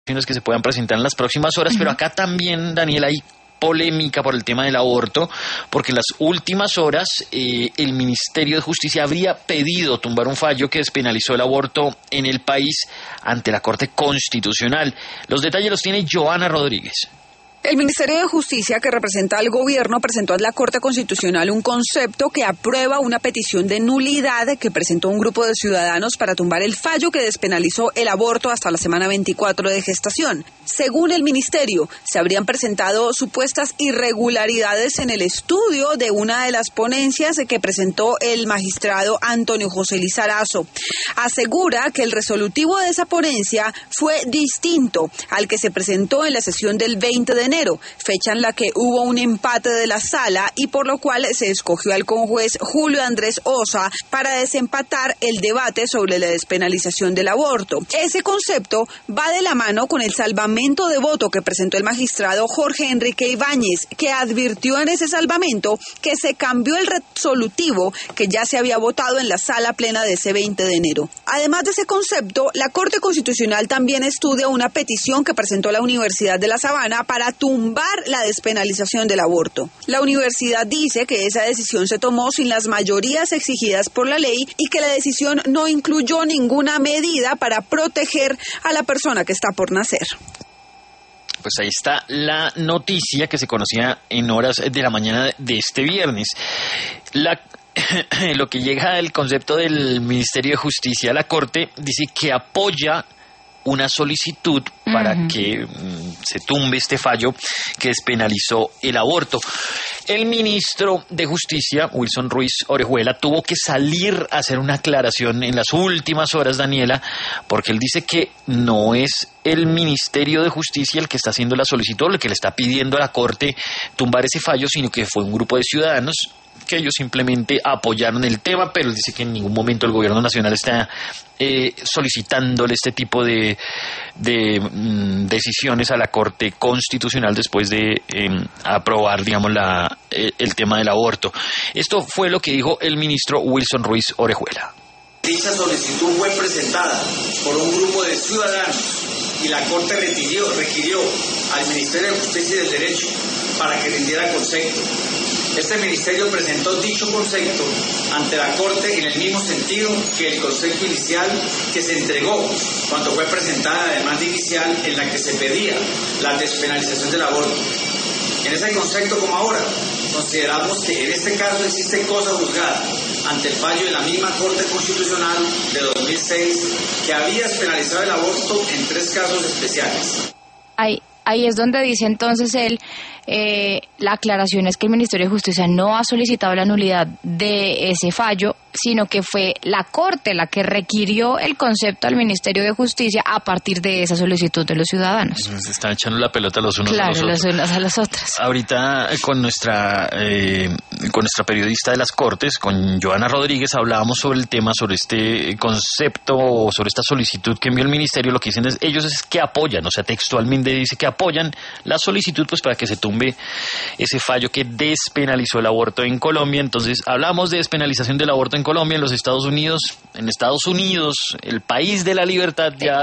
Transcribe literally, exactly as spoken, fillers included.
que se puedan presentar en las próximas horas, uh-huh. Pero acá también, Daniela, hay polémica por el tema del aborto, porque en las últimas horas eh, el Ministerio de Justicia habría pedido tumbar un fallo que despenalizó el aborto en el país ante la Corte Constitucional. Los detalles los tiene Joana Rodríguez. El Ministerio de Justicia, que representa al gobierno, presentó a la Corte Constitucional un concepto que aprueba una petición de nulidad que presentó un grupo de ciudadanos para tumbar el fallo que despenalizó el aborto hasta la semana veinticuatro de gestación. Según el Ministerio, se habrían presentado supuestas irregularidades en el estudio de una de las ponencias que presentó el magistrado Antonio José Lizarazo. Asegura que el resolutivo de esa ponencia fue distinto al que se presentó en la sesión del veinte de enero, fecha en la que hubo un empate de la sala y por lo cual se escogió al conjuez Julio Andrés Osa para desempatar el debate sobre la despenalización del aborto. Ese concepto va de la mano con el salvamento de voto que presentó el magistrado Jorge Enrique Ibáñez, que advirtió en ese salvamento que se cambió el resolutivo que ya se había votado en la sala plena de ese veinte de enero. Además de ese concepto, la Corte Constitucional también estudia una petición que presentó la Universidad de La Sabana para tumbar la despenalización del aborto. La universidad dice que esa decisión se tomó sin las mayorías exigidas por la ley y que la decisión no incluyó ninguna medida para proteger a la persona que está por nacer. Pues ahí está la noticia que se conocía en horas de la mañana de este viernes. La lo que llega al concepto del Ministerio de Justicia a la Corte dice que apoya una solicitud para uh-huh. que um, se tumbe este fallo que despenalizó el aborto. El ministro de Justicia, Wilson Ruiz Orejuela, tuvo que salir a hacer una aclaración en las últimas horas, Daniela, porque él dice que no es el Ministerio de Justicia el que está haciendo la solicitud, el que le está pidiendo a la Corte tumbar ese fallo, sino que fue un grupo de ciudadanos que ellos simplemente apoyaron el tema, pero él dice que en ningún momento el gobierno nacional está eh, solicitándole este tipo de, de mm, decisiones a la Corte Constitucional después de eh, aprobar, digamos, la, eh, el tema del aborto. Esto fue lo que dijo el ministro Wilson Ruiz Orejuela. Dicha solicitud fue presentada por un grupo de ciudadanos y la Corte requirió, requirió al Ministerio de Justicia y del Derecho para que rindiera concepto. Este ministerio presentó dicho concepto ante la Corte en el mismo sentido que el concepto inicial que se entregó cuando fue presentada la demanda inicial en la que se pedía la despenalización del aborto. En ese concepto como ahora, consideramos que en este caso existe cosa juzgada ante el fallo de la misma Corte Constitucional de dos mil seis que había despenalizado el aborto en tres casos especiales. Ahí, ahí es donde dice entonces él, eh, la aclaración es que el Ministerio de Justicia no ha solicitado la nulidad de ese fallo, sino que fue la Corte la que requirió el concepto al Ministerio de Justicia a partir de esa solicitud de los ciudadanos. Se están echando la pelota los unos claro, a los otros. Claro, los unos a las otras. Ahorita con nuestra eh, con nuestra periodista de las Cortes, con Joana Rodríguez, hablábamos sobre el tema, sobre este concepto, sobre esta solicitud que envió el Ministerio. Lo que dicen es, ellos es que apoyan, o sea, textualmente dice que apoyan la solicitud pues para que se tumbe ese fallo que despenalizó el aborto en Colombia. Entonces, hablamos de despenalización del aborto en Colombia, en los Estados Unidos, en Estados Unidos, el país de la libertad, ya